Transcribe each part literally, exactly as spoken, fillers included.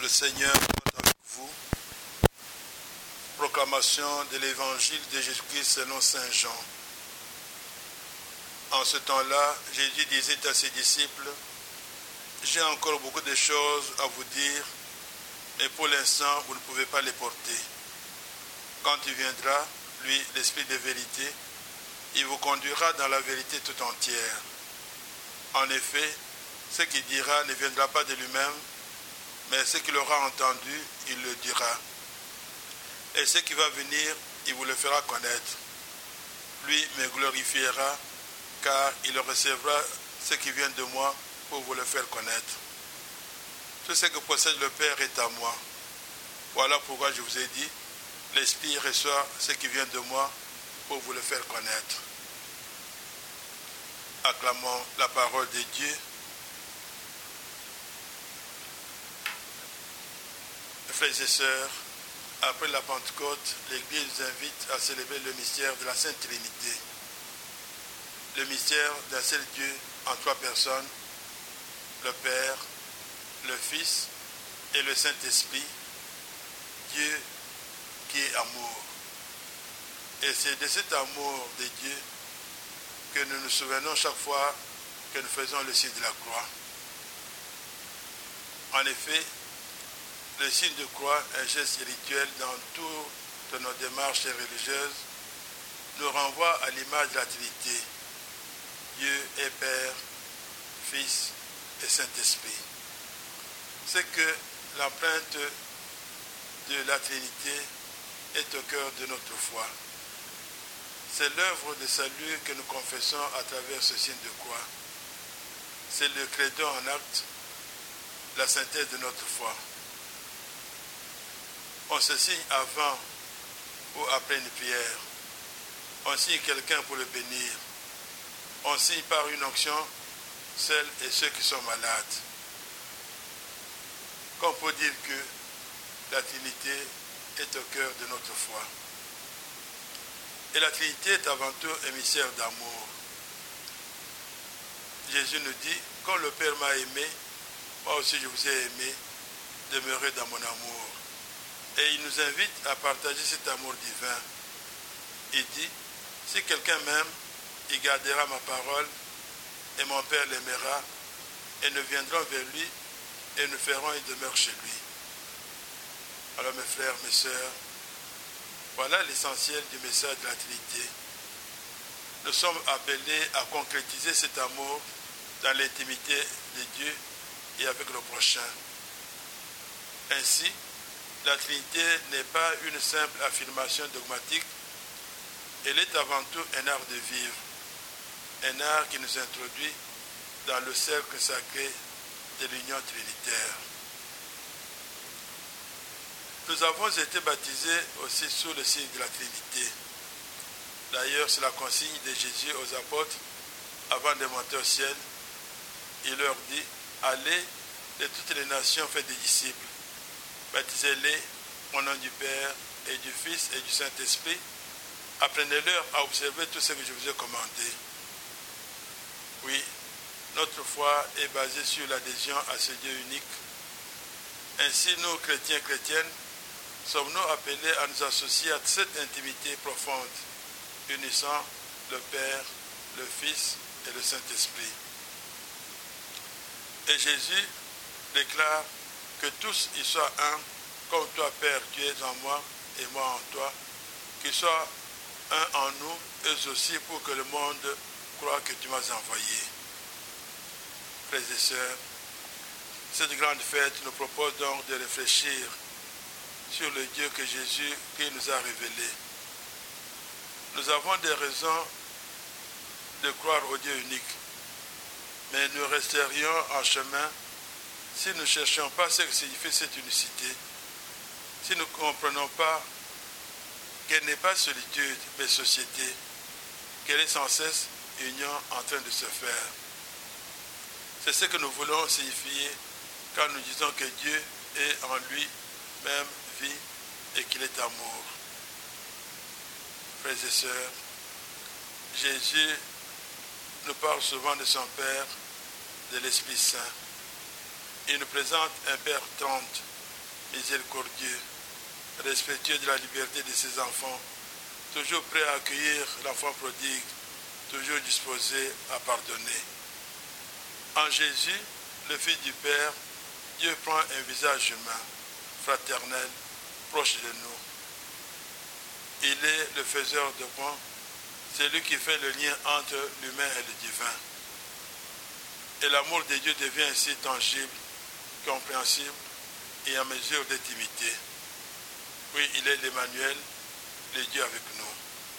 Le Seigneur soit avec vous. Proclamation de l'évangile de Jésus-Christ selon saint Jean. En ce temps-là, Jésus disait à ses disciples, « J'ai encore beaucoup de choses à vous dire, mais pour l'instant, vous ne pouvez pas les porter. Quand il viendra, lui, l'Esprit de vérité, il vous conduira dans la vérité tout entière. En effet, ce qu'il dira ne viendra pas de lui-même, mais ce qu'il aura entendu, il le dira. Et ce qui va venir, il vous le fera connaître. Lui me glorifiera, car il recevra ce qui vient de moi pour vous le faire connaître. Tout ce que possède le Père est à moi. Voilà pourquoi je vous ai dit, l'Esprit reçoit ce qui vient de moi pour vous le faire connaître. » Acclamons la parole de Dieu. Frères et sœurs, après la Pentecôte, l'Église nous invite à célébrer le mystère de la Sainte Trinité. Le mystère d'un seul Dieu en trois personnes, le Père, le Fils et le Saint-Esprit, Dieu qui est amour. Et c'est de cet amour de Dieu que nous nous souvenons chaque fois que nous faisons le signe de la croix. En effet, le signe de croix, un geste rituel dans toutes nos démarches religieuses, nous renvoie à l'image de la Trinité. Dieu est Père, Fils et Saint-Esprit. C'est que l'empreinte de la Trinité est au cœur de notre foi. C'est l'œuvre de salut que nous confessons à travers ce signe de croix. C'est le credo en acte, la synthèse de notre foi. On se signe avant ou après une prière. On signe quelqu'un pour le bénir. On signe par une onction celles et ceux qui sont malades. Qu'on peut dire que la Trinité est au cœur de notre foi. Et la Trinité est avant tout un mystère d'amour. Jésus nous dit, quand le Père m'a aimé, moi aussi je vous ai aimé, demeurez dans mon amour. Et il nous invite à partager cet amour divin. Il dit, si quelqu'un m'aime, il gardera ma parole, et mon Père l'aimera, et nous viendrons vers lui, et nous ferons une demeure chez lui. Alors mes frères, mes sœurs, voilà l'essentiel du message de la Trinité. Nous sommes appelés à concrétiser cet amour dans l'intimité de Dieu et avec le prochain. Ainsi, la Trinité n'est pas une simple affirmation dogmatique, elle est avant tout un art de vivre, un art qui nous introduit dans le cercle sacré de l'union trinitaire. Nous avons été baptisés aussi sous le signe de la Trinité. D'ailleurs, c'est la consigne de Jésus aux apôtres avant de monter au ciel. Il leur dit, allez de toutes les nations, faites des disciples. Baptisez-les au nom du Père et du Fils et du Saint-Esprit. Apprenez-leur à observer tout ce que je vous ai commandé. Oui, notre foi est basée sur l'adhésion à ce Dieu unique. Ainsi, nous, chrétiens, chrétiennes, sommes-nous appelés à nous associer à cette intimité profonde, unissant le Père, le Fils et le Saint-Esprit. Et Jésus déclare que tous y soient un, comme toi, Père, tu es en moi et moi en toi, qu'ils soient un en nous, eux aussi, pour que le monde croie que tu m'as envoyé. Frères et sœurs, cette grande fête nous propose donc de réfléchir sur le Dieu que Jésus qui nous a révélé. Nous avons des raisons de croire au Dieu unique, mais nous resterions en chemin si nous ne cherchions pas ce que signifie cette unicité, si nous ne comprenons pas qu'elle n'est pas solitude, mais société, qu'elle est sans cesse union en train de se faire. C'est ce que nous voulons signifier quand nous disons que Dieu est en lui-même vie et qu'il est amour. Frères et sœurs, Jésus nous parle souvent de son Père, de l'Esprit Saint. Il nous présente un Père tendre, miséricordieux, respectueux de la liberté de ses enfants, toujours prêt à accueillir l'enfant prodigue, toujours disposé à pardonner. En Jésus, le Fils du Père, Dieu prend un visage humain, fraternel, proche de nous. Il est le faiseur de pont, c'est lui qui fait le lien entre l'humain et le divin. Et l'amour de Dieu devient ainsi tangible, compréhensible et en mesure d'intimité. Oui, il est l'Emmanuel, le Dieu avec nous.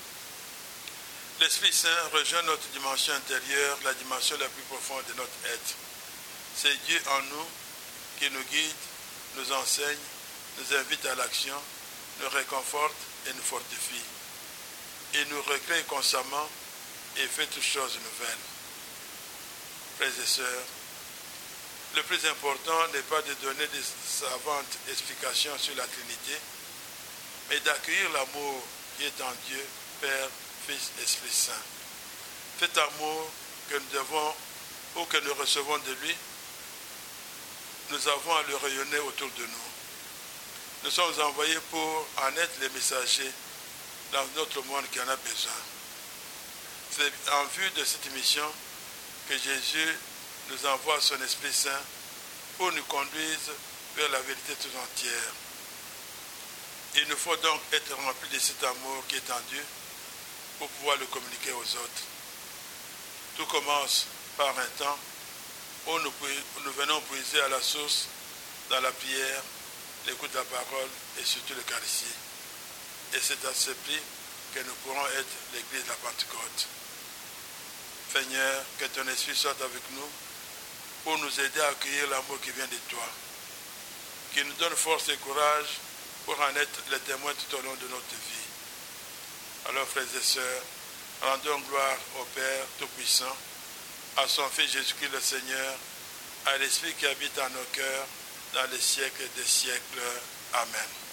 L'Esprit Saint rejoint notre dimension intérieure, la dimension la plus profonde de notre être. C'est Dieu en nous qui nous guide, nous enseigne, nous invite à l'action, nous réconforte et nous fortifie. Il nous recrée constamment et fait toutes choses nouvelles. Frères et sœurs, le plus important n'est pas de donner des savantes explications sur la Trinité, mais d'accueillir l'amour qui est en Dieu, Père, Fils, Esprit Saint. Cet amour que nous devons ou que nous recevons de lui, nous avons à le rayonner autour de nous. Nous sommes envoyés pour en être les messagers dans notre monde qui en a besoin. C'est en vue de cette mission que Jésus nous envoie son Esprit Saint pour nous conduire vers la vérité tout entière. Il nous faut donc être remplis de cet amour qui est en Dieu pour pouvoir le communiquer aux autres. Tout commence par un temps où nous, nous venons puiser à la source dans la prière, l'écoute de la parole et surtout l'Eucharistie. Et c'est à ce prix que nous pourrons être l'église de la Pentecôte. Seigneur, que ton esprit soit avec nous pour nous aider à accueillir l'amour qui vient de toi. Qu'il nous donne force et courage pour en être les témoins tout au long de notre vie. Alors, frères et sœurs, rendons gloire au Père Tout-Puissant, à son Fils Jésus-Christ le Seigneur, à l'Esprit qui habite en nos cœurs, dans les siècles des siècles. Amen.